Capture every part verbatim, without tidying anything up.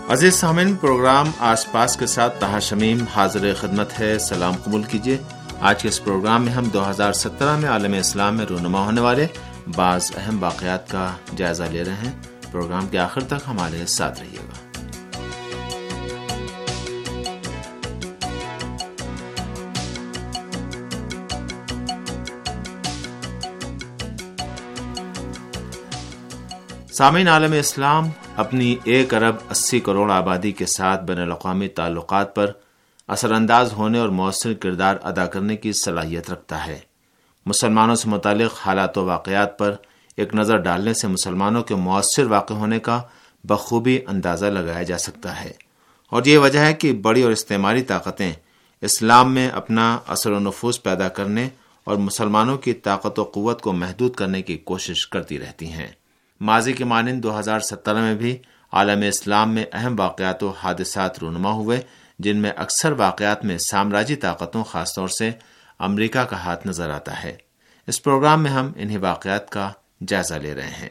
عزیز سامعین، پروگرام آس پاس کے ساتھ طاہر شمیم حاضر خدمت ہے. سلام قبول کیجیے. آج کے اس پروگرام میں ہم دو ہزار سترہ میں عالم اسلام میں رونما ہونے والے بعض اہم واقعات کا جائزہ لے رہے ہیں. پروگرام کے آخر تک ہمارے ساتھ رہیے گا. سامعین، عالم اسلام اپنی ایک ارب اسی کروڑ آبادی کے ساتھ بین الاقوامی تعلقات پر اثر انداز ہونے اور مؤثر کردار ادا کرنے کی صلاحیت رکھتا ہے. مسلمانوں سے متعلق حالات و واقعات پر ایک نظر ڈالنے سے مسلمانوں کے مؤثر واقع ہونے کا بخوبی اندازہ لگایا جا سکتا ہے، اور یہ وجہ ہے کہ بڑی اور استعماری طاقتیں اسلام میں اپنا اثر و نفوذ پیدا کرنے اور مسلمانوں کی طاقت و قوت کو محدود کرنے کی کوشش کرتی رہتی ہیں. ماضی کے مانند دو ہزار سترہ میں بھی عالم اسلام میں اہم واقعات و حادثات رونما ہوئے، جن میں اکثر واقعات میں سامراجی طاقتوں، خاص طور سے امریکہ کا ہاتھ نظر آتا ہے. اس پروگرام میں ہم انہی واقعات کا جائزہ لے رہے ہیں.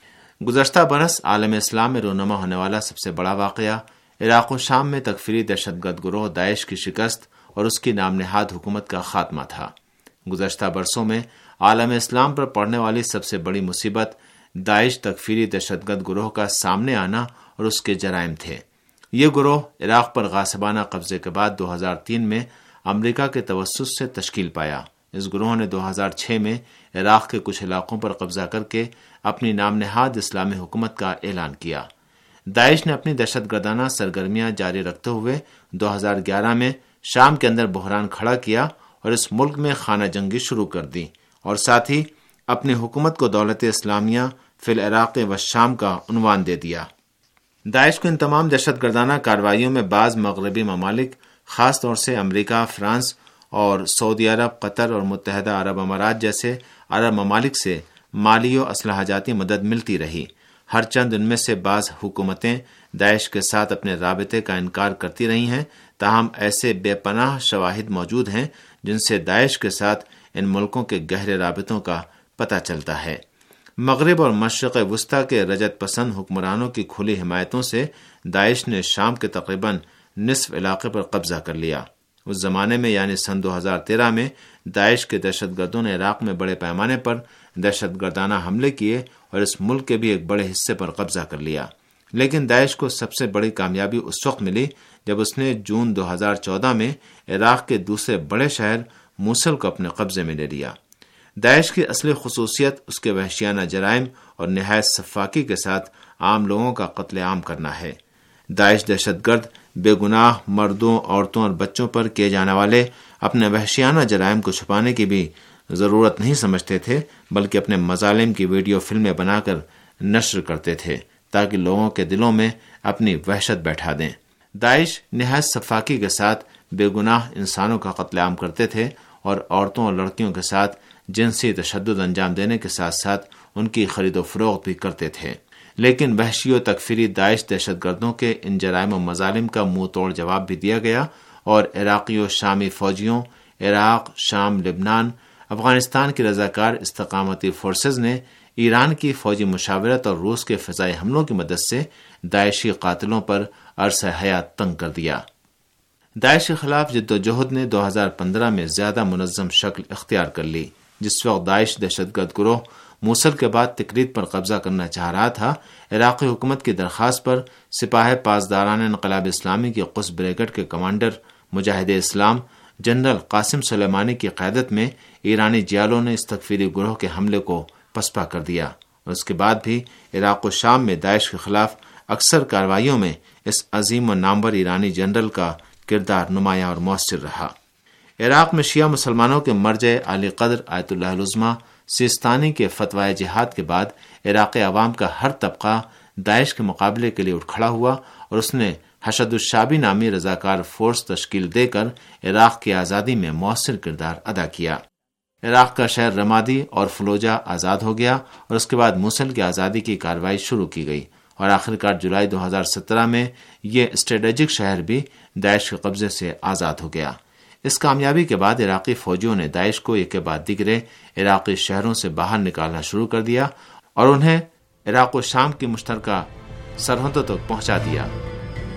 گزشتہ برس عالم اسلام میں رونما ہونے والا سب سے بڑا واقعہ عراق و شام میں تکفیری دہشت گرد گروہ داعش کی شکست اور اس کی نام نہاد حکومت کا خاتمہ تھا. گزشتہ برسوں میں عالم اسلام پر پڑنے والی سب سے بڑی مصیبت داعش تکفیری دہشت گرد گروہ کا سامنے آنا اور اس کے جرائم تھے. یہ گروہ عراق پر غاصبانہ قبضے کے بعد دو ہزار تین میں امریکہ کے توسط سے تشکیل پایا. اس گروہ نے دو ہزار چھ میں عراق کے کچھ علاقوں پر قبضہ کر کے اپنی نام نہاد اسلامی حکومت کا اعلان کیا. داعش نے اپنی دہشت گردانہ سرگرمیاں جاری رکھتے ہوئے دو ہزار گیارہ میں شام کے اندر بحران کھڑا کیا اور اس ملک میں خانہ جنگی شروع کر دی، اور ساتھ ہی اپنی حکومت کو دولت اسلامیہ فی العراق و شام کا عنوان دے دیا. داعش کو ان تمام دہشت گردانہ کارروائیوں میں بعض مغربی ممالک، خاص طور سے امریکہ، فرانس اور سعودی عرب، قطر اور متحدہ عرب امارات جیسے عرب ممالک سے مالی و اسلحہ جاتی مدد ملتی رہی. ہر چند ان میں سے بعض حکومتیں داعش کے ساتھ اپنے رابطے کا انکار کرتی رہی ہیں، تاہم ایسے بے پناہ شواہد موجود ہیں جن سے داعش کے ساتھ ان ملکوں کے گہرے رابطوں کا پتہ چلتا ہے. مغرب اور مشرق وسطیٰ کے رجت پسند حکمرانوں کی کھلی حمایتوں سے داعش نے شام کے تقریباً نصف علاقے پر قبضہ کر لیا. اس زمانے میں یعنی سن دو ہزار تیرہ میں داعش کے دہشت گردوں نے عراق میں بڑے پیمانے پر دہشت گردانہ حملے کیے اور اس ملک کے بھی ایک بڑے حصے پر قبضہ کر لیا. لیکن داعش کو سب سے بڑی کامیابی اس وقت ملی جب اس نے جون دو ہزار چودہ میں عراق کے دوسرے بڑے شہر موصل کو اپنے قبضے میں لے لیا. داعش کی اصلی خصوصیت اس کے وحشیانہ جرائم اور نہایت سفاکی کے ساتھ عام لوگوں کا قتل عام کرنا ہے. داعش دہشت گرد بے گناہ مردوں، عورتوں اور بچوں پر کیے جانے والے اپنے وحشیانہ جرائم کو چھپانے کی بھی ضرورت نہیں سمجھتے تھے، بلکہ اپنے مظالم کی ویڈیو فلمیں بنا کر نشر کرتے تھے تاکہ لوگوں کے دلوں میں اپنی وحشت بیٹھا دیں. داعش نہایت سفاکی کے ساتھ بے گناہ انسانوں کا قتل عام کرتے تھے اور عورتوں اور لڑکیوں کے ساتھ جنسی تشدد انجام دینے کے ساتھ ساتھ ان کی خرید و فروخت بھی کرتے تھے. لیکن وحشی و تکفیری داعش دہشت گردوں کے ان جرائم و مظالم کا منہ توڑ جواب بھی دیا گیا، اور عراقی و شامی فوجیوں، عراق، شام، لبنان، افغانستان کی رضاکار استقامتی فورسز نے ایران کی فوجی مشاورت اور روس کے فضائی حملوں کی مدد سے داعشی قاتلوں پر عرصہ حیات تنگ کر دیا. داعش کے خلاف جد و جہد نے دو ہزار پندرہ میں زیادہ منظم شکل اختیار کر لی. جس وقت داعش دہشت گرد گروہ موصل کے بعد تکریت پر قبضہ کرنا چاہ رہا تھا، عراقی حکومت کی درخواست پر سپاہ پاسداران انقلاب اسلامی کی قدس بریگیڈ کے کمانڈر مجاہد اسلام جنرل قاسم سلیمانی کی قیادت میں ایرانی جیالوں نے اس تکفیری گروہ کے حملے کو پسپا کر دیا، اور اس کے بعد بھی عراق و شام میں داعش کے خلاف اکثر کارروائیوں میں اس عظیم و نامور ایرانی جنرل کا کردار نمایاں اور مؤثر رہا. عراق میں شیعہ مسلمانوں کے مرجع علی قدر آیت اللہ العظمیٰ سیستانی کے فتوی جہاد کے بعد عراقی عوام کا ہر طبقہ داعش کے مقابلے کے لیے اٹھ کھڑا ہوا، اور اس نے حشد الشعبی نامی رضاکار فورس تشکیل دے کر عراق کی آزادی میں مؤثر کردار ادا کیا. عراق کا شہر رمادی اور فلوجہ آزاد ہو گیا، اور اس کے بعد موصل کی آزادی کی کارروائی شروع کی گئی، اور آخرکار جولائی دو ہزار سترہ میں یہ اسٹریٹجک شہر بھی داعش کے قبضے سے آزاد ہو گیا. اس کامیابی کے بعد عراقی فوجیوں نے داعش کو ایک کے بعد دیگرے عراقی شہروں سے باہر نکالنا شروع کر دیا اور انہیں عراق و شام کی مشترکہ سرحدوں تک پہنچا دیا.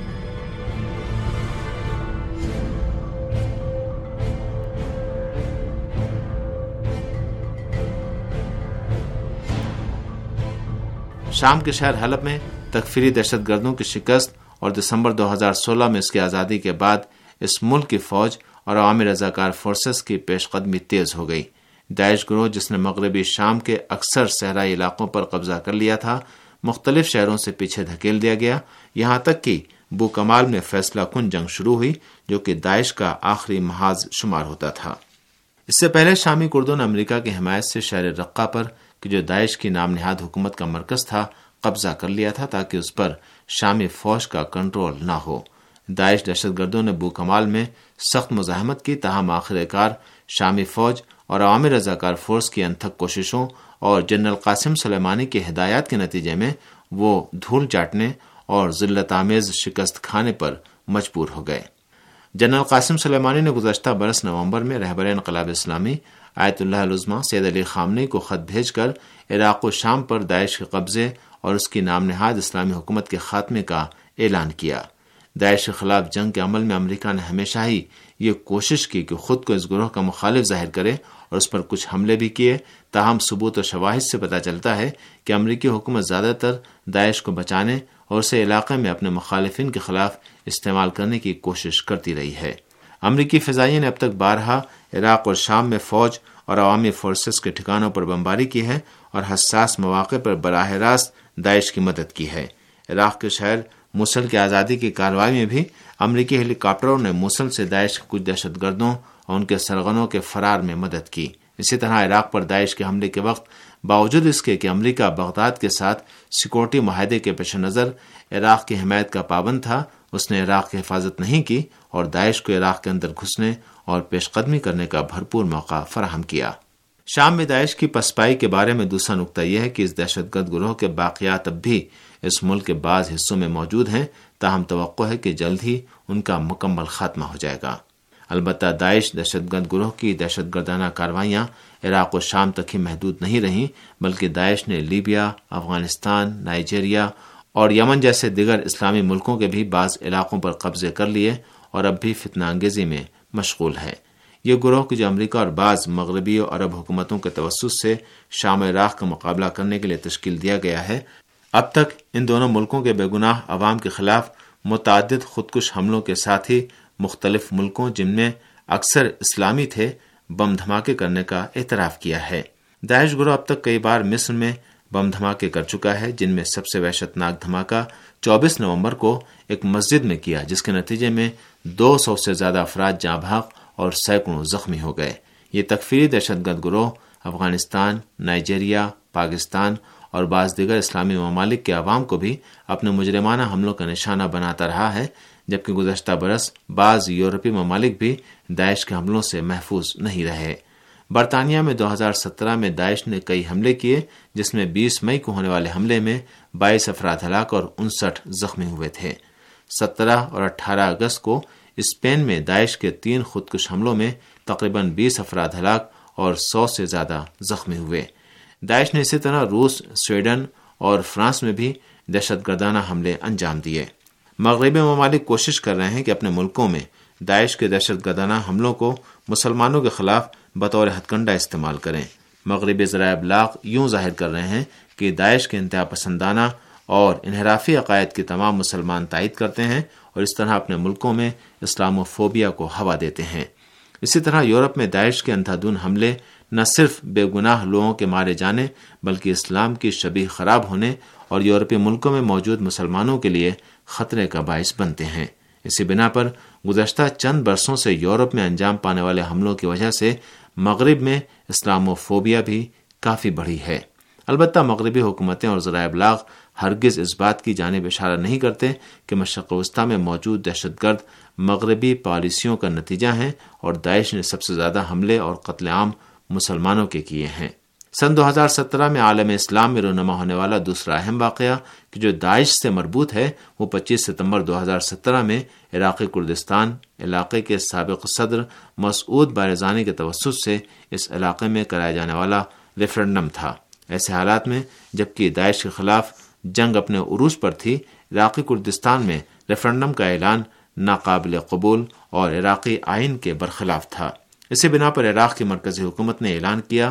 شام کے شہر حلب میں تکفیری دہشت گردوں کی شکست اور دسمبر دو ہزار سولہ میں اس کی آزادی کے بعد اس ملک کی فوج اور عوامی رضاکار فورسز کی پیش قدمی تیز ہو گئی۔ داعش گروہ، جس نے مغربی شام کے اکثر صحرائی علاقوں پر قبضہ کر لیا تھا، مختلف شہروں سے پیچھے دھکیل دیا گیا، یہاں تک کہ بو کمال میں فیصلہ کن جنگ شروع ہوئی جو کہ داعش کا آخری محاذ شمار ہوتا تھا۔ اس سے پہلے شامی کردوں نے امریکہ کی حمایت سے شہر رقہ پر، کہ جو داعش کی نام نہاد حکومت کا مرکز تھا، قبضہ کر لیا تھا تاکہ اس پر شامی فوج کا کنٹرول نہ ہو۔ داعش دہشت گردوں نے بو کمال میں سخت مزاحمت کی، تاہم آخر کار شامی فوج اور عوامی رضاکار فورس کی انتھک کوششوں اور جنرل قاسم سلیمانی کی ہدایات کے نتیجے میں وہ دھول چاٹنے اور ذلت آمیز شکست کھانے پر مجبور ہو گئے۔ جنرل قاسم سلیمانی نے گزشتہ برس نومبر میں رہبر انقلاب اسلامی آیت اللہ العظمیٰ سید علی خامنئی کو خط بھیج کر عراق و شام پر داعش کے قبضے اور اس کی نام نہاد اسلامی حکومت کے خاتمے کا اعلان کیا۔ داعش کے خلاف جنگ کے عمل میں امریکہ نے ہمیشہ ہی یہ کوشش کی کہ خود کو اس گروہ کا مخالف ظاہر کرے اور اس پر کچھ حملے بھی کیے، تاہم ثبوت و شواہد سے پتہ چلتا ہے کہ امریکی حکومت زیادہ تر داعش کو بچانے اور اسے علاقے میں اپنے مخالفین کے خلاف استعمال کرنے کی کوشش کرتی رہی ہے۔ امریکی فضائیہ نے اب تک بارہا عراق اور شام میں فوج اور عوامی فورسز کے ٹھکانوں پر بمباری کی ہے اور حساس مواقع پر براہ راست داعش کی مدد کی ہے۔ عراق کے شہر موصل کی آزادی کی کارروائی میں بھی امریکی ہیلی کاپٹروں نے موصل سے داعش کے کچھ دہشت گردوں اور ان کے سرغنوں کے فرار میں مدد کی۔ اسی طرح عراق پر داعش کے حملے کے وقت باوجود اس کے کہ امریکہ بغداد کے ساتھ سیکورٹی معاہدے کے پیش نظر عراق کی حمایت کا پابند تھا، اس نے عراق کی حفاظت نہیں کی اور داعش کو عراق کے اندر گھسنے اور پیش قدمی کرنے کا بھرپور موقع فراہم کیا۔ شام میں داعش کی پسپائی کے بارے میں دوسرا نقطہ یہ ہے کہ اس دہشت گرد گروہ کے باقیات اب بھی اس ملک کے بعض حصوں میں موجود ہیں، تاہم توقع ہے کہ جلد ہی ان کا مکمل خاتمہ ہو جائے گا۔ البتہ داعش دہشت گرد گروہ کی دہشت گردانہ کارروائیاں عراق و شام تک ہی محدود نہیں رہیں، بلکہ داعش نے لیبیا، افغانستان، نائجیریا اور یمن جیسے دیگر اسلامی ملکوں کے بھی بعض علاقوں پر قبضے کر لیے اور اب بھی فتنہ انگیزی میں مشغول ہے۔ یہ گروہ کہ جو امریکہ اور بعض مغربی اور عرب حکومتوں کے توسط سے شام و عراق کا مقابلہ کرنے کے لیے تشکیل دیا گیا ہے، اب تک ان دونوں ملکوں کے بے گناہ عوام کے خلاف متعدد خودکش حملوں کے ساتھ ہی مختلف ملکوں جن میں اکثر اسلامی تھے بم دھماکے کرنے کا اعتراف کیا ہے۔ داعش گروہ اب تک کئی بار مصر میں بم دھماکے کر چکا ہے، جن میں سب سے وحشت ناک دھماکہ چوبیس نومبر کو ایک مسجد میں کیا، جس کے نتیجے میں دو سو سے زیادہ افراد جاں بحق اور سینکڑوں زخمی ہو گئے۔ یہ تکفیری دہشت گرد گروہ افغانستان، نائجیریا، پاکستان اور بعض دیگر اسلامی ممالک کے عوام کو بھی اپنے مجرمانہ حملوں کا نشانہ بناتا رہا ہے، جبکہ گزشتہ برس بعض یورپی ممالک بھی داعش کے حملوں سے محفوظ نہیں رہے۔ برطانیہ میں دو ہزار سترہ میں داعش نے کئی حملے کیے، جس میں بیس مئی کو ہونے والے حملے میں بائیس افراد ہلاک اور انسٹھ زخمی ہوئے تھے۔ سترہ اور اٹھارہ اگست کو اسپین میں داعش کے تین خودکش حملوں میں تقریباً بیس افراد ہلاک اور سو سے زیادہ زخمی ہوئے۔ داعش نے اسی طرح روس، سویڈن اور فرانس میں بھی دہشت گردانہ حملے انجام دیے۔ مغربی ممالک کوشش کر رہے ہیں کہ اپنے ملکوں میں داعش کے دہشت گردانہ حملوں کو مسلمانوں کے خلاف بطور ہتھ کنڈا استعمال کریں۔ مغربی ذرائع ابلاغ یوں ظاہر کر رہے ہیں کہ داعش کے انتہا پسندانہ اور انحرافی عقائد کے تمام مسلمان تائید کرتے ہیں اور اس طرح اپنے ملکوں میں اسلام و فوبیا کو ہوا دیتے ہیں۔ اسی طرح یورپ میں داعش کے اندھادھند حملے نہ صرف بے گناہ لوگوں کے مارے جانے بلکہ اسلام کی شبیہ خراب ہونے اور یورپی ملکوں میں موجود مسلمانوں کے لیے خطرے کا باعث بنتے ہیں۔ اسی بنا پر گزشتہ چند برسوں سے یورپ میں انجام پانے والے حملوں کی وجہ سے مغرب میں اسلام و فوبیا بھی کافی بڑھی ہے۔ البتہ مغربی حکومتیں اور ذرائع ابلاغ ہرگز اس بات کی جانب اشارہ نہیں کرتے کہ مشرق وسطیٰ میں موجود دہشت گرد مغربی پالیسیوں کا نتیجہ ہیں اور داعش نے سب سے زیادہ حملے اور قتل عام مسلمانوں کے کیے ہیں۔ سن دو ہزار سترہ میں عالم اسلام میں رونما ہونے والا دوسرا اہم واقعہ کہ جو داعش سے مربوط ہے وہ پچیس ستمبر دو ہزار سترہ میں عراقی کردستان علاقے کے سابق صدر مسعود بارزانی کے توسط سے اس علاقے میں کرایا جانے والا ریفرنڈم تھا۔ ایسے حالات میں جبکہ داعش کے خلاف جنگ اپنے عروج پر تھی، عراقی کردستان میں ریفرنڈم کا اعلان ناقابل قبول اور عراقی آئین کے برخلاف تھا۔ اسی بنا پر عراق کی مرکزی حکومت نے اعلان کیا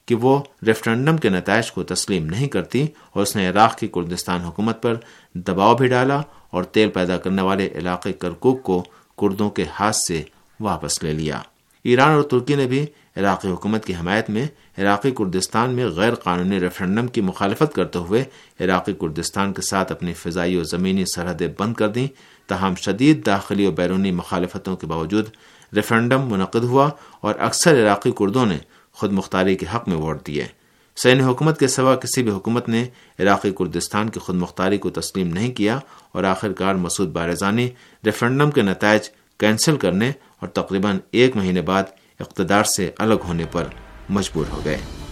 کہ وہ ریفرنڈم کے نتائج کو تسلیم نہیں کرتی اور اس نے عراق کی کردستان حکومت پر دباؤ بھی ڈالا اور تیل پیدا کرنے والے علاقے کرکوک کو کردوں کے ہاتھ سے واپس لے لیا۔ ایران اور ترکی نے بھی عراقی حکومت کی حمایت میں عراقی کردستان میں غیر قانونی ریفرنڈم کی مخالفت کرتے ہوئے عراقی کردستان کے ساتھ اپنی فضائی اور زمینی سرحدیں بند کر دیں، تاہم شدید داخلی اور بیرونی مخالفتوں کے باوجود ریفرنڈم منعقد ہوا اور اکثر عراقی کردوں نے خود مختاری کے حق میں ووٹ دیے۔ صہیونی حکومت کے سوا کسی بھی حکومت نے عراقی کردستان کی خود مختاری کو تسلیم نہیں کیا اور آخرکار مسعود بارزانی ریفرنڈم کے نتائج کینسل کرنے اور تقریباً ایک مہینے بعد اقتدار سے الگ ہونے پر مجبور ہو گئے۔